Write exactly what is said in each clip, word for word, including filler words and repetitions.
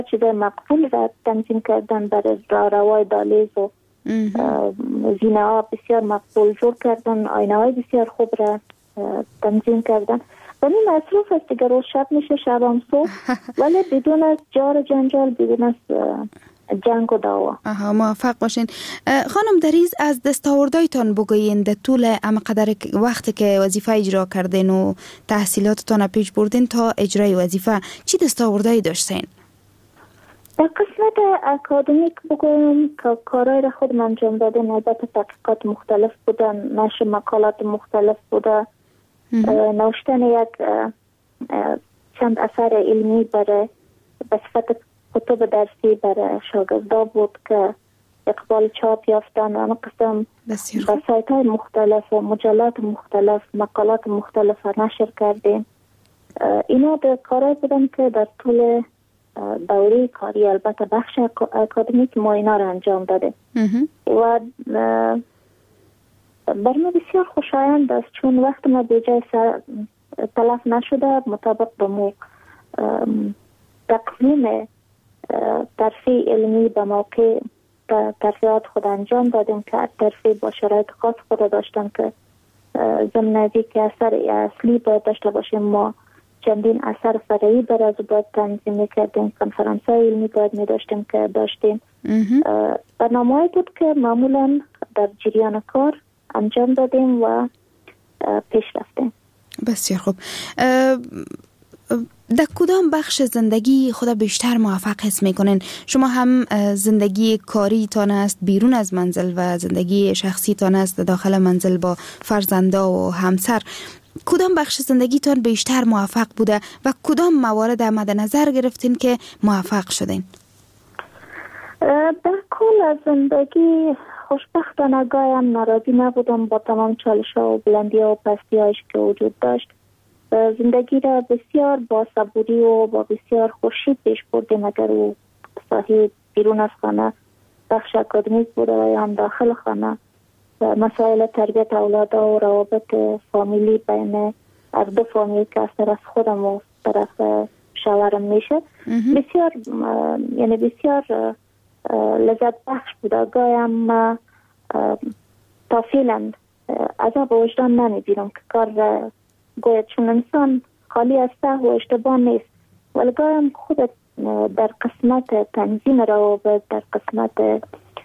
چیزای مقبول را تنظیم کردن برای راهروی دهلیز و زینه ها بسیار مقبول جور کردن، آینه های بسیار خوب را تنظیم کردن. و این مصروف است دیگر، روز شب میشه شب هم صبح، ولی بدون از جار جنجال، بدون از جنگ و دعوا. آها، موفق باشین. خانم دریز، از دستاوردهایتان بگوین در طول همقدر وقتی که وظیفه اجرا کردین و تحصیلاتتان پیش بردین تا اجرای وظیفه، چی دستاوردهایی داشتین؟ در قسمت اکادمیک بگویم که کارهای را خود انجام دادیم. البته تحقیقات مختلف بودن، نشر مقالات مختلف بوده، نوشتن یک چند اثر علمی برای به صفت کتب درسی برای شاگردا بود که اقبال چاپ یافتن. اما قسم به سایت های مختلف و مجلات مختلف مقالات مختلف نشر کردیم. اینا در کارهای بودن که در طول دوره کاری، البته بخش اکادمیک، ما اینا را انجام داده و بر ما بسیار خوشایند است، چون وقت ما به جای تلف نشده، مطابق به مو تقویم ترفیع علمی به موقع ترفیعات خود انجام دادیم که ترفیع با شرایط خاص خود داشتن که ضمن از که اثر اصلی باید داشته باشیم، ما چندین اثر فرعی بر از باید تنظیم میکردیم، کنفرانس های علمی باید میداشتیم که داشتیم. برنامه‌ای بود که معمولا در جریان کار انجام دادیم و پیش رفتیم. بسیار خوب. در کدام بخش زندگی خود بیشتر موفق حس میکنین؟ شما هم زندگی کاری تان است بیرون از منزل و زندگی شخصی تان است داخل منزل با فرزندا و همسر. کدام بخش زندگی تان بیشتر موفق بوده و کدام موارد مد نظر گرفتین که موفق شدین؟ در کل از زندگی خوشبختانه گایم ناراضی نبودم با تمام چالش ها و بلندی ها و پستی هایش که وجود داشت. زندگی را بسیار با صبوری و با بسیار خوشی پیش بردیم، اگر او صحیح بیرون از خانه بخش اکادمیک بوده و یا هم داخل خانه مسائل تربیت اولاد و روابط فامیلی بین از دو فامیل که از طرف خودم و طرف شوهرم میشه بسیار یعنی بسیار لذت بخش بوده. گایم تا فعلا عذاب وجدان نمیبینم که کار گوید، چون انسان خالی از سهو و اشتباه نیست، ولی گایم خود در قسمت تنظیم روابط، در قسمت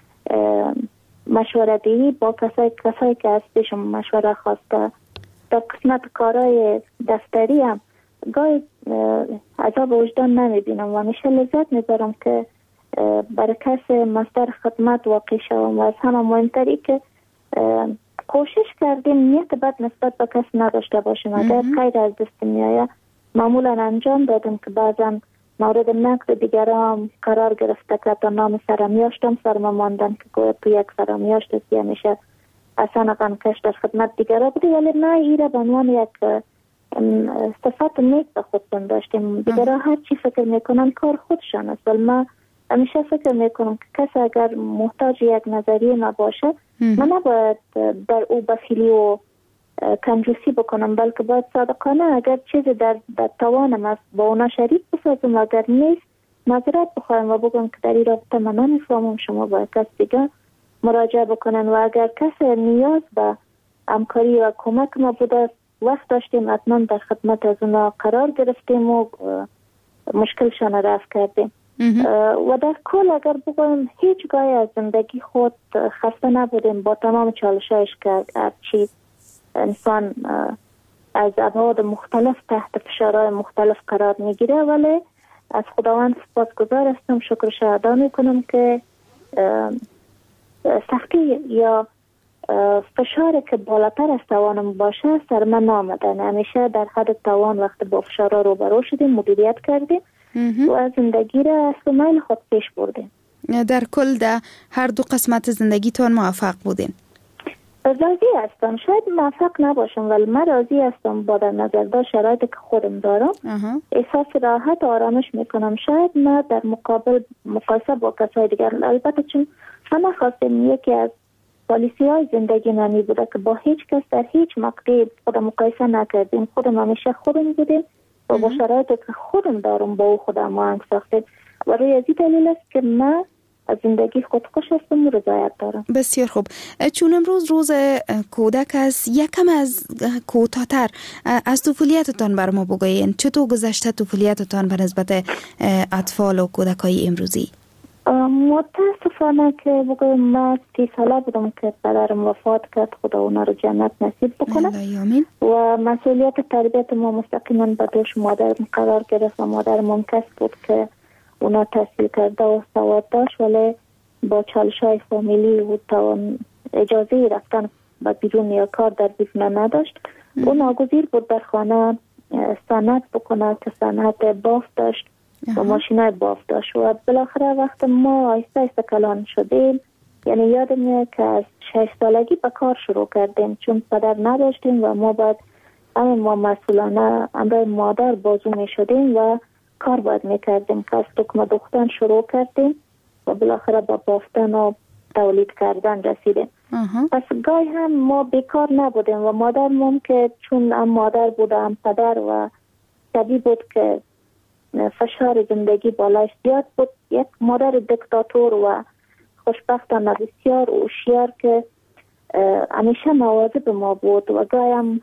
مشورتی با کسایی کسایی که از پیشم مشوره خواسته، در قسمت کارهای دفتری هم گاهی عذاب وجدان نمیبینم و همیشه لذت میبرم که برای کس مصدر خدمت واقع شوم و از همه مهمتری که کوشش کردیم نیت بد نسبت به کس نداشته باشیم. اگر خیر از دست میآید معمولا انجام دادیم که بعضا مورد نقد دیگران قرار گرفته که تا نام سرمیاشتم سرما ماندن که گوید تو یک سرمیاشت است یا میشه اصلا قنکش در خدمت دیگران بودی، ولی نه ایره به عنوان یک صفت نیک به خودتون داشتیم. دیگران هر چی فکر میکنن کار خودشان است، ولی ما همیشه فکر میکنم که کس اگر محتاج یک نظریه نباشه من نباید در او بخیلی و کنجوسی بکنم، بلکه باید صادقانه اگر چیزی در, در توانم است با اونا شریک بسازم، اگر نیست معذرت بخوایم و بگم که در این رابطه من نمیفهمم، شما باید کس دیگه مراجعه بکنن. و اگر کس نیاز به همکاری و کمک ما بوده وقت داشتیم حتما در خدمت از اونا قرار گرفتیم و مشکلشان رفع کردیم. و در کل اگر بگویم هیچ گاهی از زندگی خود خسته نبودیم با تمام چالشایش که هرچی انسان از ابعاد مختلف تحت فشارهای مختلف قرار میگیره، ولی از خداوند سپاسگزار هستم، شکرش ادا میکنم که سختی یا فشاری که بالاتر از توانم باشه سر من نامدن. همیشه در حد توان وقت با فشارها روبرو شدیم، مدیریت کردیم و زندگی را از میل خود پیش بردیم. در کل در هر دو قسمت زندگیتون موفق بودین؟ راضی هستم، شاید موفق نباشم ولی من راضی هستم با در نظر داشت شرایطی که خودم دارم. احساس راحت و آرامش میکنم. شاید نه در مقابل مقایسه با کسای دیگر، البته چون من خواستم یکی از پالیسی های زندگی نمی بوده که با هیچ کس در هیچ مقطعی خودم مقایسه نکردیم، خودم همیشه خودم بودیم و با شرایطی که خودم دارم با او خودم آهنگ ساختیم. و روی ازی دلیل است که من از زندگی خودکش هستم و رضایت دارم. بسیار خوب. چون امروز روز کودک است، یکم از کوتاه‌تر از طفولیتتان بر ما بگوین. چطور گذشته طفولیتتان به نسبت اطفال و کودکای امروزی؟ متاسفانه که بگویم من سی ساله بودم که پدرم وفات کرد، خدا اونا رو جنت نصیب بکنه و مسئولیت تربیت ما مستقیما به دوش مادرم قرار گرفت و مادرم کس بود که اونا تحصیل کرده و سواد داشت، ولی با چالش‌های فامیلی و توان اجازه رفتن به بیرون یا کار در بیرون نداشت. او ناگزیر بود در خانه صنعت بکنه که صنعت بافت داشت و ماشینای بافت داشت و بالاخره وقت ما آیسته آیسته کلان شدیم، یعنی یادم میاد که از شش سالگی به کار شروع کردیم چون پدر نداشتیم و ما باید همین ما مسئولانه امرای مادر بازو می شدیم و کار باید میکردیم که از تکمه دوختن شروع کردیم و بالاخره با بافتن و تولید کردن رسیدیم. پس گاهی هم ما بیکار نبودیم و مادرمون که چون هم مادر بود هم پدر و طبیعی بود که فشار زندگی بالایش زیاد بود، یک مادر دیکتاتور و خوشبختانه بسیار هوشیار که همیشه مواظب ما بود و گاهی هم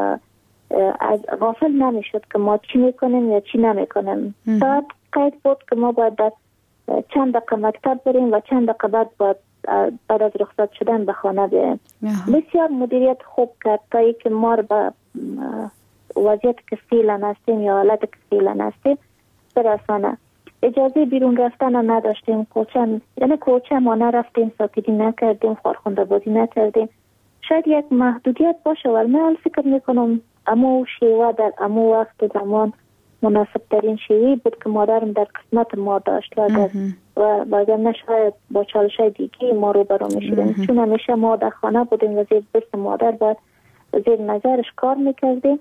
از غافل نمیشد که ما چی میکنیم یا چی نمیکنیم. ساعت قید بود که ما باید چند دقیقه مکتب بریم و چند دقیقه بعد باید بعد از رخصت شدن به خانه بیاییم. بسیار مدیریت خوب کرد تا ای که ما رو به وضعیت که فعلا هستیم یا حالت که فعلا هستیم برسانه. اجازه بیرون رفتن نداشتیم، کوچه یعنی کوچه ما نرفتیم، ساکتی نکردیم، خارخونده بازی نکردیم. شاید یک محدودیت باشه ولی من فکر میکنم اما شیوه در اما وقت زمان مناسب ترین شیوه بود که مادرم در قسمت ما داشت و و وگرنه شاید با چالش‌های دیگه ما رو برو میشدیم چون همیشه ما در خانه بودیم و زیر دست مادر باید زیر نظرش کار میکردیم.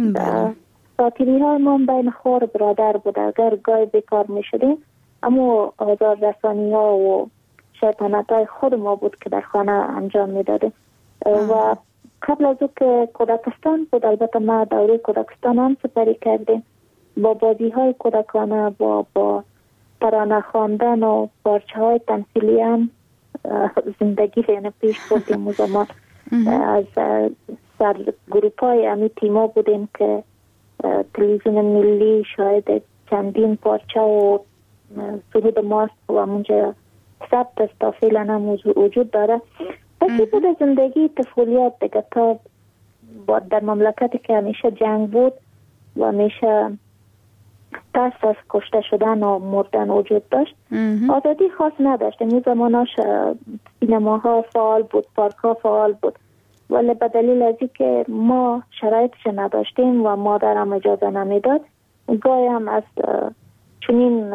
ساتیری های ما بین خور برادر بود، اگر گاهی بیکار میشدیم اما آزار رسانی ها و شیطنت های خود ما بود که در خانه انجام میدادیم. و قبل از او که کودکستان بود، البته ما دوره کودکستان هم سپری کردیم با بازی های کودکانه، با با ترانه خواندن و پارچه های تمثیلی هم زندگی یعنی پیش بردیم. و زمان از سر گروپ های امی تیما بودیم که تلویزیون ملی شاید چندین پارچه و سرود ماست و منجا ثبت است تا فعلا هم وجود داره. پسی بود زندگی طفولیت دیگه تا در مملکتی که همیشه جنگ بود و همیشه ترس از کشته شدن و مردن وجود داشت. آزادی خاص نداشتیم. این زماناش سینماها فعال بود، پارکها فعال بود، ولی به دلیل از که ما شرایطش نداشتیم و مادرم اجازه نمیداد، گاهی هم از چنین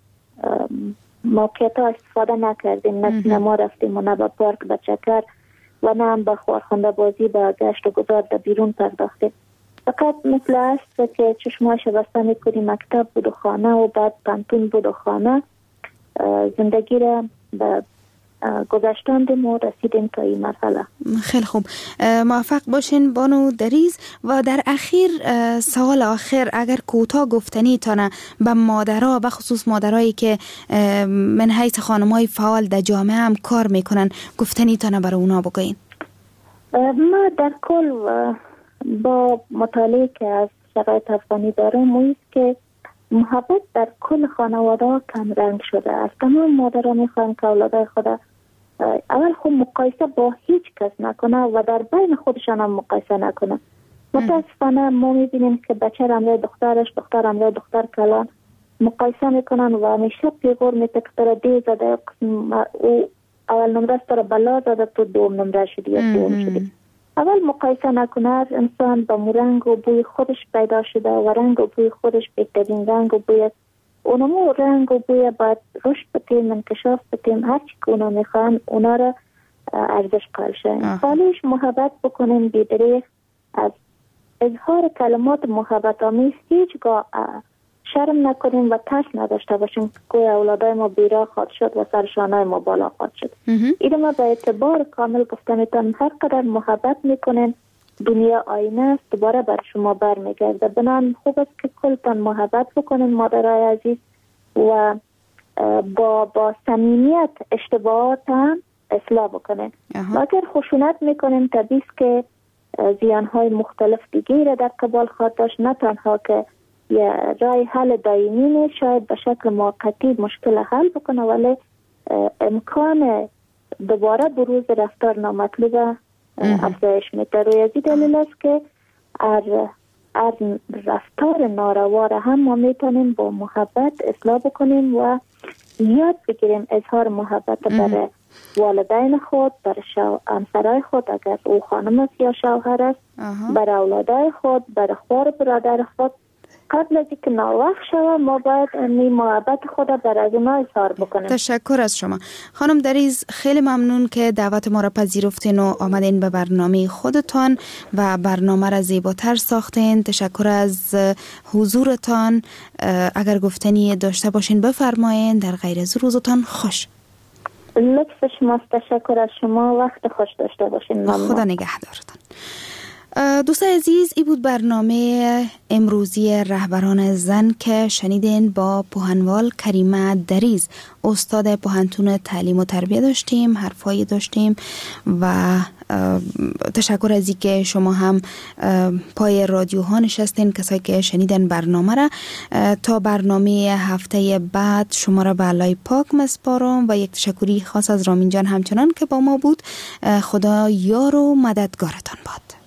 موقعیت ها استفاده نکردیم. نه سینما رفتیم و نه به پارک به چکر و نه هم به خورخنده بازی به گشت و گذار در بیرون پرداختیم. فقط مثل است که چشماش بسته میکنیم مکتب بود و خانه و بعد پانتون بود و خانه. زندگی را به گذشتاندیم و رسیدیم تا این مرحله. خیلی خوب، موفق باشین بانو دریز. و در اخیر سوال آخر اگر کوتاه گفتنی تانه به مادرها، به خصوص مادرایی که من حیث خانمای فعال در جامعه هم کار میکنن، گفتنی تانه برای اونا بگوین. ما در کل با مطالعه که از شرایط افغانی دارم اویست که محبت در کل خانواده ها کم رنگ شده. از تمام مادرها میخوایم که اولادای خود اول خود مقایسه با هیچ کس نکنه و در بین خودشان هم مقایسه نکنه. متاسفانه ما میبینیم که بچه رمضای دخترش، دختر رمضای دختر کلان مقایسه میکنن و همیشه پیغور میده که تر دی زده او اول نمره است تر بلا زده تو دوم نمره شدی یا دوم شدی. اول مقایسه نکنه. انسان با رنگ و بوی خودش پیدا شده و رنگ و بوی خودش بهترین رنگ و بوی اونمو رنگ و بوی باید رشد بتیم، انکشاف بتیم، هرچی که اونا میخوان اونا را ارزش قائل شدن. خالیش محبت بکنیم بیدریغ، از اظهار کلمات محبت آمیز هیچگاه شرم نکنیم و ترس نداشته باشیم که اولادای ما بیراه خواهد شد و سرشانای ما بالا خواهد شد. اینو ما به اعتبار کامل گفتنیتان هر قدر محبت میکنین دنیا آینه است، دوباره بر شما برمیگرده. بنان خوب است که کلتان محبت بکنین مادرای عزیز و با با صمیمیت اشتباهات هم اصلاح بکنیم. و اگر خشونت میکنیم طبیعی است که زیانهای مختلف دیگه را در قبال خواهد داشت، نه تنها که یه رای حل دائمی نیست، شاید به شکل موقتی مشکل حل بکنه، ولی امکان دوباره بروز رفتار نامطلوب افزایش میده. روی از این دلیل است که از از رفتار ناروا را هم ما میتونیم با محبت اصلاح بکنیم و یاد بگیریم اظهار محبت برای والدین خود، برای همسرای خود اگر او خانم است یا شوهر است، برای اولادای خود، برای خوار برادر خود. قبل از اینکه ناوقت شود ما باید این محبت خود را از اونا اظهار بکنیم. تشکر از شما خانم دریز، خیلی ممنون که دعوت ما را پذیرفتین و آمدین به برنامه خودتان و برنامه را زیباتر ساختین. تشکر از حضورتان. اگر گفتنی داشته باشین بفرمایین. در غیر از روزتان خوش. لطف شماست. تشکر از شما. وقت خوش داشته باشین. ممنون. خدا نگهدارتان. دوستان عزیز، این بود برنامه امروزی رهبران زن که شنیدین. با پوهنوال کریمه دریز، استاد پوهنتون تعلیم و تربیت داشتیم، حرفایی داشتیم و تشکر از اینکه شما هم پای رادیوها نشستین، کسایی که شنیدن برنامه را. تا برنامه هفته بعد شما را به علای پاک مسپارم و یک تشکری خاص از رامین جان همچنان که با ما بود. خدا یار و مددگارتان باد.